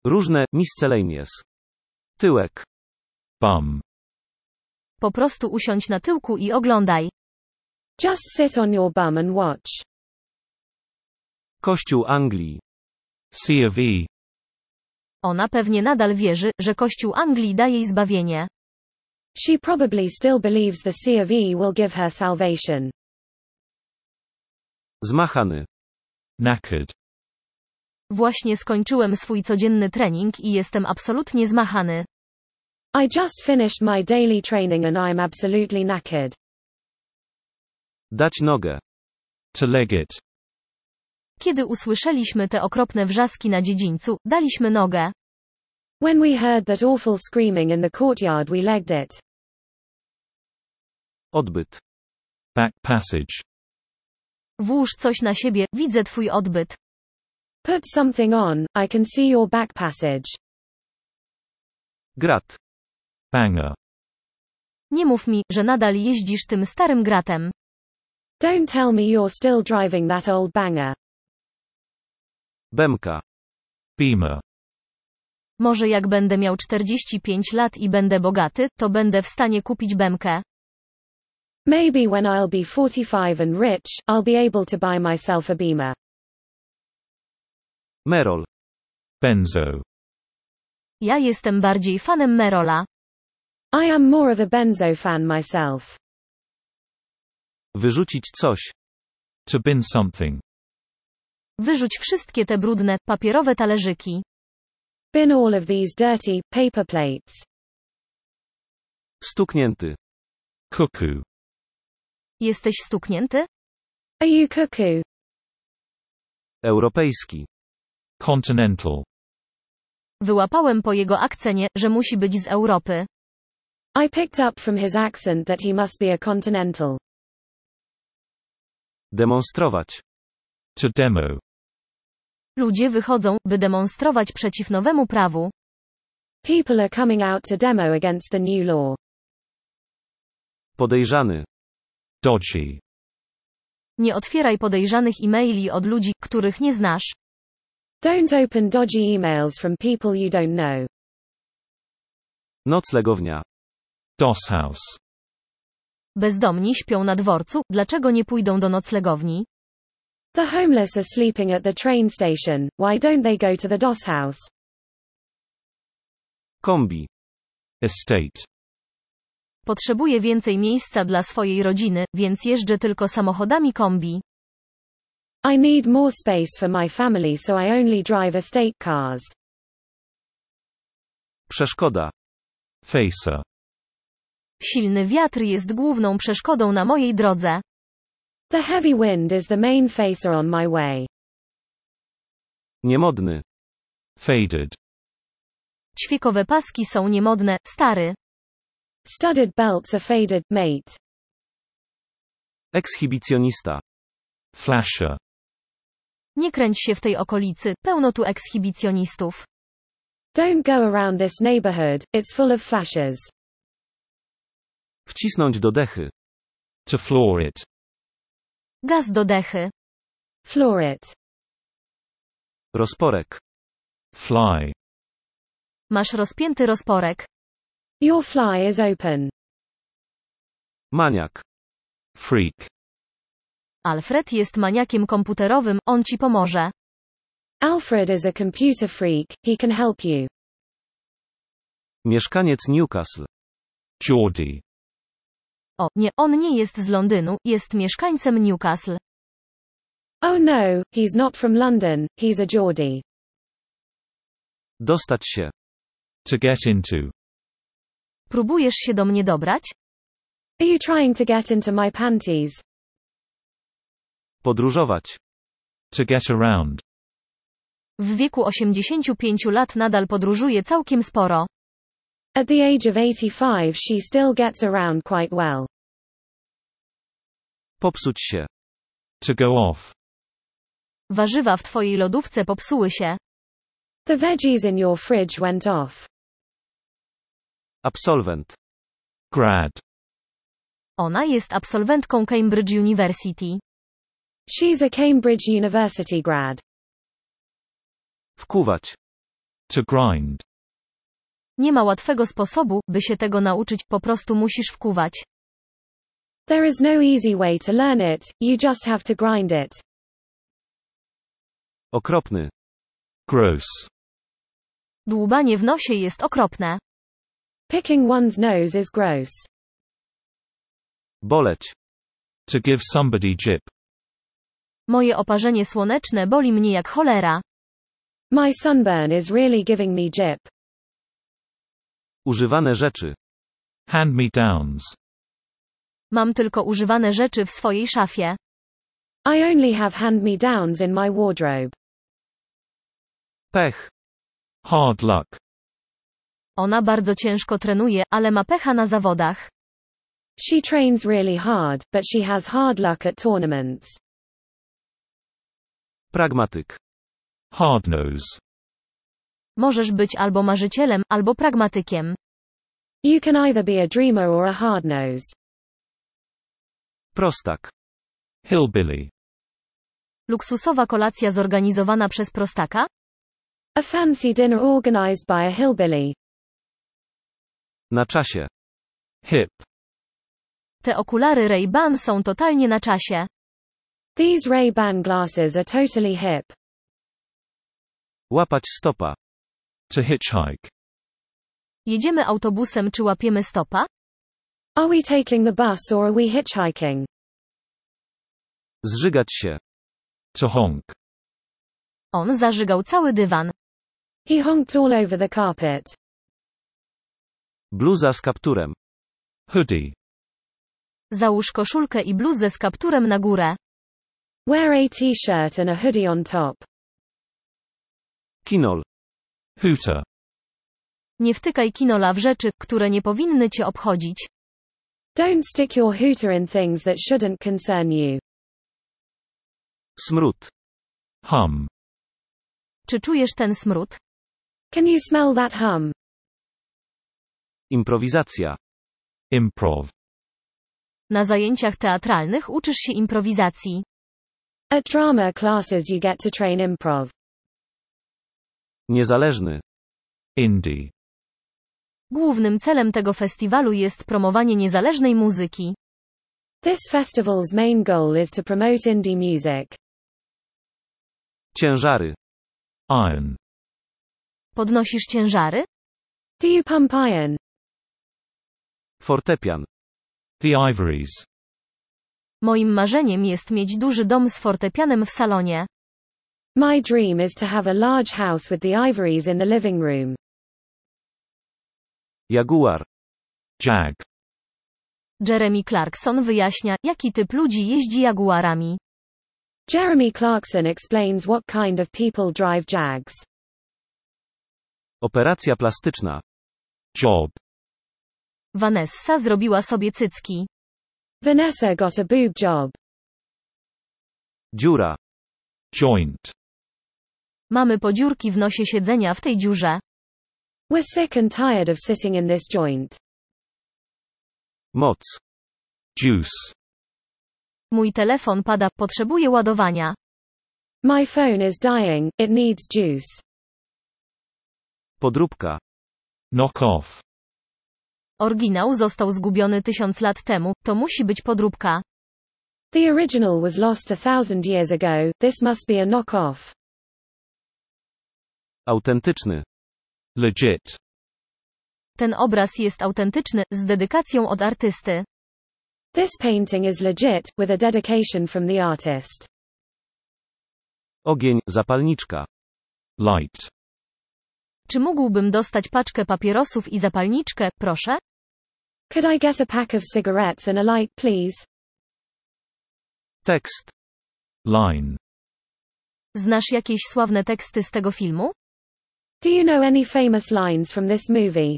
Różne, miscellaneous. Tyłek. Bum. Po prostu usiądź na tyłku i oglądaj. Just sit on your bum and watch. Kościół Anglii. C of E. Ona pewnie nadal wierzy, że Kościół Anglii da jej zbawienie. She probably still believes the C of E will give her salvation. Zmachany. Knackered. Właśnie skończyłem swój codzienny trening i jestem absolutnie zmachany. I just finished my daily training and I'm absolutely knackered. Dać nogę. To leg it. Kiedy usłyszeliśmy te okropne wrzaski na dziedzińcu, daliśmy nogę. When we heard that awful screaming in the courtyard, we legged it. Odbyt. Back passage. Włóż coś na siebie, widzę twój odbyt. Put something on, I can see your back passage. Grat. Banger. Nie mów mi, że nadal jeździsz tym starym gratem. Don't tell me you're still driving that old banger. Bemka. Beamer. Może jak będę miał 45 lat i będę bogaty, to będę w stanie kupić bemkę. Maybe when I'll be 45 and rich, I'll be able to buy myself a Beamer. Merol. Benzo. Ja jestem bardziej fanem Merola. I am more of a benzo fan myself. Wyrzucić coś. To bin something. Wyrzuć wszystkie te brudne, papierowe talerzyki. Bin all of these dirty, paper plates. Stuknięty. Cuckoo. Jesteś stuknięty? Are you cuckoo? Europejski. Continental. Wyłapałem po jego akcencie, że musi być z Europy. I picked up from his accent that he must be a continental. Demonstrować. To demo. Ludzie wychodzą, by demonstrować przeciw nowemu prawu. People are coming out to demo against the new law. Podejrzany. Dodgy. Nie otwieraj podejrzanych e-maili od ludzi, których nie znasz. Don't open dodgy emails from people you don't know. Noclegownia. DOS house. Bezdomni śpią na dworcu, dlaczego nie pójdą do noclegowni? The homeless are sleeping at the train station, why don't they go to the DOS house? Kombi. Estate. Potrzebuję więcej miejsca dla swojej rodziny, więc jeżdżę tylko samochodami kombi. I need more space for my family, so I only drive estate cars. Przeszkoda. Facer. Silny wiatr jest główną przeszkodą na mojej drodze. The heavy wind is the main facer on my way. Niemodny. Faded. Ćwiekowe paski są niemodne, stary. Studded belts are faded, mate. Ekshibicjonista. Flasher. Nie kręć się w tej okolicy, pełno tu ekshibicjonistów. Don't go around this neighborhood, it's full of flashers. Wcisnąć do dechy. To floor it. Gaz do dechy. Floor it. Rozporek. Fly. Masz rozpięty rozporek. Your fly is open. Maniak. Freak. Alfred jest maniakiem komputerowym, on ci pomoże. Alfred is a computer freak, he can help you. Mieszkaniec Newcastle. Geordie. O, nie, on nie jest z Londynu, jest mieszkańcem Newcastle. Oh no, he's not from London, he's a Geordie. Dostać się. To get into. Próbujesz się do mnie dobrać? Are you trying to get into my panties? Podróżować. To get around. W wieku 85 lat nadal podróżuje całkiem sporo. At the age of 85 she still gets around quite well. Popsuć się. To go off. Warzywa w twojej lodówce popsuły się. The veggies in your fridge went off. Absolwent. Grad. Ona jest absolwentką Cambridge University. She's a Cambridge University grad. Wkuwać. To grind. Nie ma łatwego sposobu, by się tego nauczyć, po prostu musisz wkuwać. There is no easy way to learn it, you just have to grind it. Okropny. Gross. Dłubanie w nosie jest okropne. Picking one's nose is gross. Boleć. To give somebody jip. Moje oparzenie słoneczne boli mnie jak cholera. My sunburn is really giving me jip. Używane rzeczy. Hand-me-downs. Mam tylko używane rzeczy w swojej szafie. I only have hand-me-downs in my wardrobe. Pech. Hard luck. Ona bardzo ciężko trenuje, ale ma pecha na zawodach. She trains really hard, but she has hard luck at tournaments. Pragmatyk. Hard-nose. Możesz być albo marzycielem, albo pragmatykiem. You can either be a dreamer or a hard-nose. Prostak. Hillbilly. Luksusowa kolacja zorganizowana przez prostaka? A fancy dinner organized by a hillbilly. Na czasie. Hip. Te okulary Ray-Ban są totalnie na czasie. These Ray-Ban glasses are totally hip. Łapać stopa. To hitchhike. Jedziemy autobusem czy łapiemy stopa? Are we taking the bus or are we hitchhiking? Zżygać się. To honk. On zażygał cały dywan. He honked all over the carpet. Bluza z kapturem. Hoodie. Załóż koszulkę i bluzę z kapturem na górę. Wear a t-shirt and a hoodie on top. Kinol. Hooter. Nie wtykaj kinola w rzeczy, które nie powinny cię obchodzić. Don't stick your hooter in things that shouldn't concern you. Smród. Hum. Czy czujesz ten smród? Can you smell that hum? Improwizacja. Improv. Na zajęciach teatralnych uczysz się improwizacji. At drama classes you get to train improv. Niezależny. Indie. Głównym celem tego festiwalu jest promowanie niezależnej muzyki. This festival's main goal is to promote indie music. Ciężary. Iron. Podnosisz ciężary? Do you pump iron? Fortepian. The Ivories. Moim marzeniem jest mieć duży dom z fortepianem w salonie. My dream is to have a large house with the ivories in the living room. Jaguar. Jag. Jeremy Clarkson wyjaśnia, jaki typ ludzi jeździ jaguarami. Jeremy Clarkson explains what kind of people drive Jags. Operacja plastyczna. Job. Vanessa zrobiła sobie cycki. Vanessa got a boob job. Dziura. Joint. Mamy podziurki w nosie siedzenia w tej dziurze. We're sick and tired of sitting in this joint. Moc. Juice. Mój telefon pada, potrzebuje ładowania. My phone is dying, it needs juice. Podróbka. Knock off. Oryginał został zgubiony 1000 lat temu, to musi być podróbka. The original was lost 1000 years ago, this must be a knock-off. Autentyczny. Legit. Ten obraz jest autentyczny, z dedykacją od artysty. This painting is legit, with a dedication from the artist. Ogień, zapalniczka. Light. Czy mógłbym dostać paczkę papierosów i zapalniczkę, proszę? Could I get a pack of cigarettes and a light, please? Tekst. Line. Znasz jakieś sławne teksty z tego filmu? Do you know any famous lines from this movie?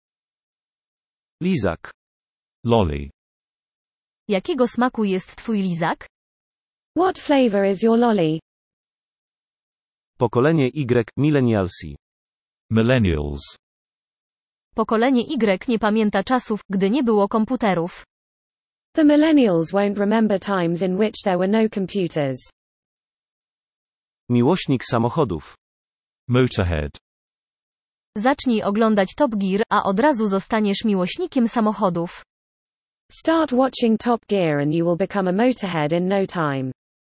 Lizak. Lolly. Jakiego smaku jest twój lizak? What flavor is your lolly? Pokolenie Y, millennialsi. Millennials. Pokolenie Y nie pamięta czasów, gdy nie było komputerów. The millennials won't remember times in which there were no computers. Miłośnik samochodów. Motorhead. Zacznij oglądać Top Gear, a od razu zostaniesz miłośnikiem samochodów. Start watching Top Gear and you will become a motorhead in no time.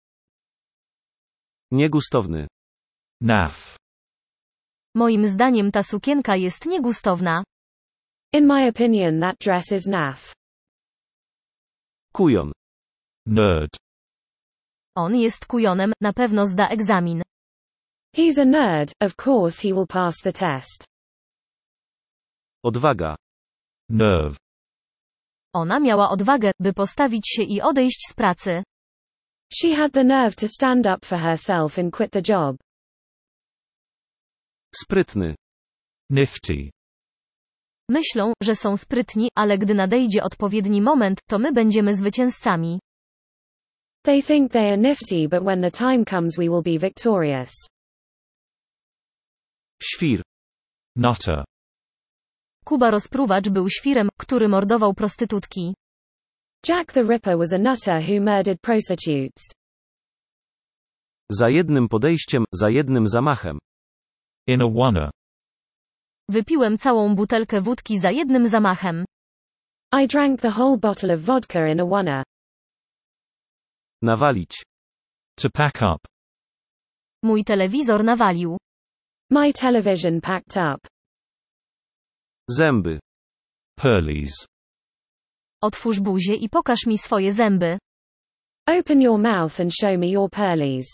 Niegustowny. Naff. Moim zdaniem ta sukienka jest niegustowna. In my opinion, that dress is naff. Kujon. Nerd. On jest kujonem, na pewno zda egzamin. He's a nerd, of course he will pass the test. Odwaga. Nerve. Ona miała odwagę, by postawić się i odejść z pracy. She had the nerve to stand up for herself and quit the job. Sprytny. Nifty. Myślą, że są sprytni, ale gdy nadejdzie odpowiedni moment, to my będziemy zwycięzcami. They think they are nifty, but when the time comes we will be victorious. Świr. Nutter. Kuba Rozpruwacz był świrem, który mordował prostytutki. Jack the Ripper was a nutter who murdered prostitutes. Za jednym podejściem, za jednym zamachem. In a one. Wypiłem całą butelkę wódki za jednym zamachem. I drank the whole bottle of vodka in a one. Nawalić. To pack up. Mój telewizor nawalił. My television packed up. Zęby. Pearlies. Otwórz buzię i pokaż mi swoje zęby. Open your mouth and show me your pearlies.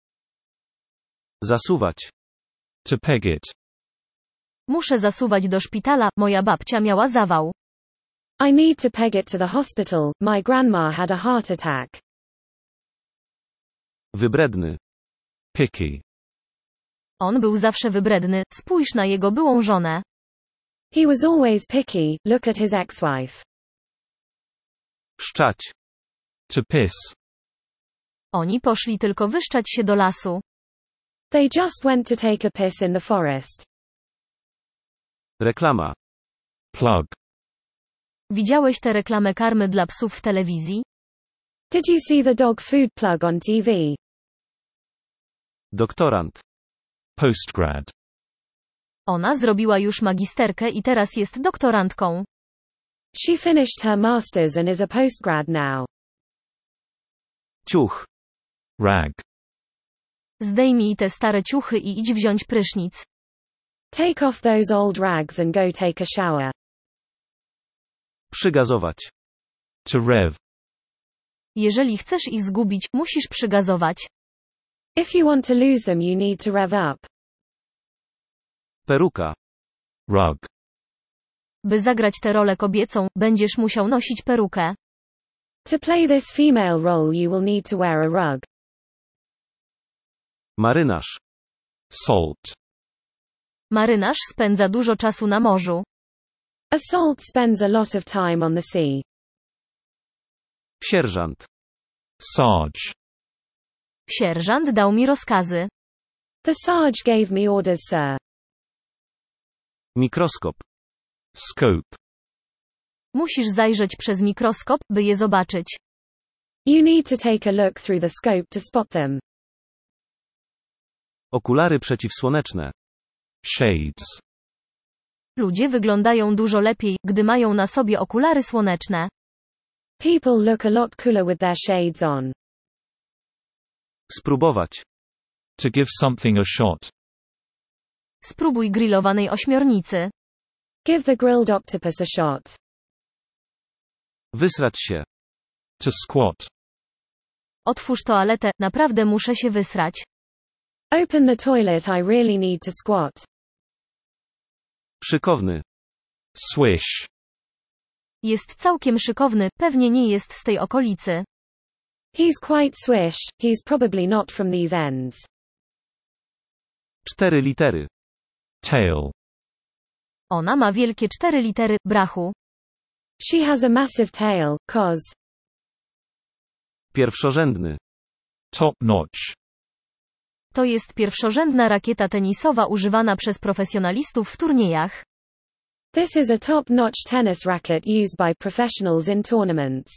Zasuwać. To peg it. Muszę zasuwać do szpitala, moja babcia miała zawał. I need to peg it to the hospital, my grandma had a heart attack. Wybredny. Picky. On był zawsze wybredny, spójrz na jego byłą żonę. He was always picky, look at his ex-wife. Szczać. To piss. Oni poszli tylko wyszczać się do lasu. They just went to take a piss in the forest. Reklama. Plug. Widziałeś tę reklamę karmy dla psów w telewizji? Did you see the dog food plug on TV? Doktorant. Postgrad. Ona zrobiła już magisterkę i teraz jest doktorantką. She finished her masters and is a postgrad now. Ciuch. Rag. Zdejmij te stare ciuchy i idź wziąć prysznic. Take off those old rags and go take a shower. Przygazować. To rev. Jeżeli chcesz ich zgubić, musisz przygazować. If you want to lose them, you need to rev up. Peruka. Rug. By zagrać tę rolę kobiecą, będziesz musiał nosić perukę. To play this female role, you will need to wear a rug. Marynarz. Salt. Marynarz spędza dużo czasu na morzu. A salt spends a lot of time on the sea. Sierżant. Sarge. Sierżant dał mi rozkazy. The sarge gave me orders, sir. Mikroskop. Scope. Musisz zajrzeć przez mikroskop, by je zobaczyć. You need to take a look through the scope to spot them. Okulary przeciwsłoneczne. Shades. Ludzie wyglądają dużo lepiej, gdy mają na sobie okulary słoneczne. People look a lot cooler with their shades on. Spróbować. To give something a shot. Spróbuj grillowanej ośmiornicy. Give the grilled octopus a shot. Wysrać się. To squat. Otwórz toaletę, naprawdę muszę się wysrać. Open the toilet, I really need to squat. Szykowny. Swish. Jest całkiem szykowny, pewnie nie jest z tej okolicy. He's quite swish, he's probably not from these ends. 4 litery. Tail. Ona ma wielkie 4 litery, brachu. She has a massive tail, cause. Pierwszorzędny. Top notch. To jest pierwszorzędna rakieta tenisowa używana przez profesjonalistów w turniejach. This is a top-notch tennis racket used by professionals in tournaments.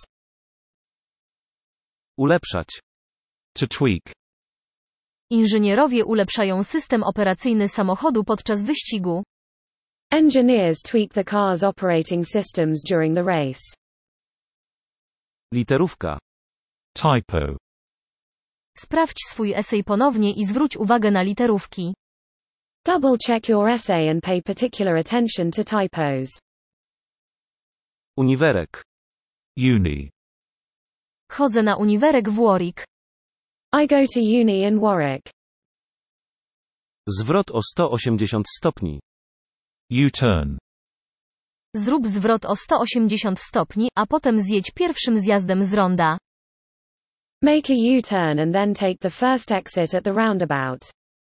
Ulepszać. To tweak. Inżynierowie ulepszają system operacyjny samochodu podczas wyścigu. Engineers tweak the car's operating systems during the race. Literówka. Typo. Sprawdź swój esej ponownie i zwróć uwagę na literówki. Double check your essay and pay particular attention to typos. Uniwerek. Uni. Chodzę na uniwerek w Warwick. I go to uni in Warwick. Zwrot o 180 stopni. U-turn. Zrób zwrot o 180 stopni, a potem zjedź pierwszym zjazdem z ronda. Make a U-turn and then take the first exit at the roundabout.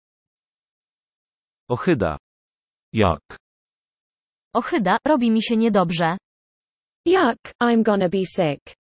Ohyda. Yuck. Ohyda, robi mi się niedobrze. Yuck, I'm gonna be sick.